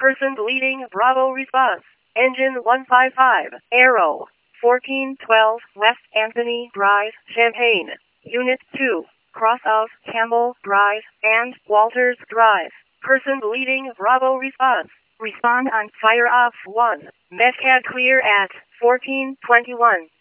Person leading Bravo response. Engine 155, Aero. 1412 West Anthony Drive, Champaign. Unit 2, cross of Campbell Drive and Walters Drive. Person leading Bravo response. Respond on fire off 1. Medcad clear at 1421.